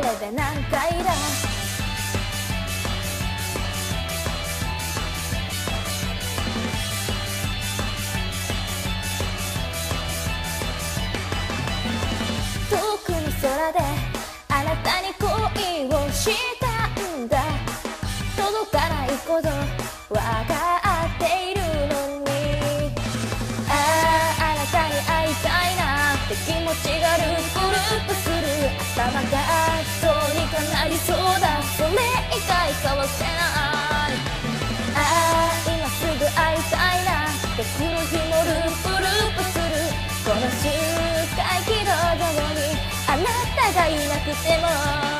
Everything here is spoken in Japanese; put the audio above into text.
で何回だ。遠くの空であなたに恋をしたんだ。届かないことわかっているのに、あなたに会いたいなって気持ちがループループする。頭がどうにかなりそうだ、それ以外変わってない。今すぐ会いたいなって来る日もループループする。この周回軌道上にあなたがいなくても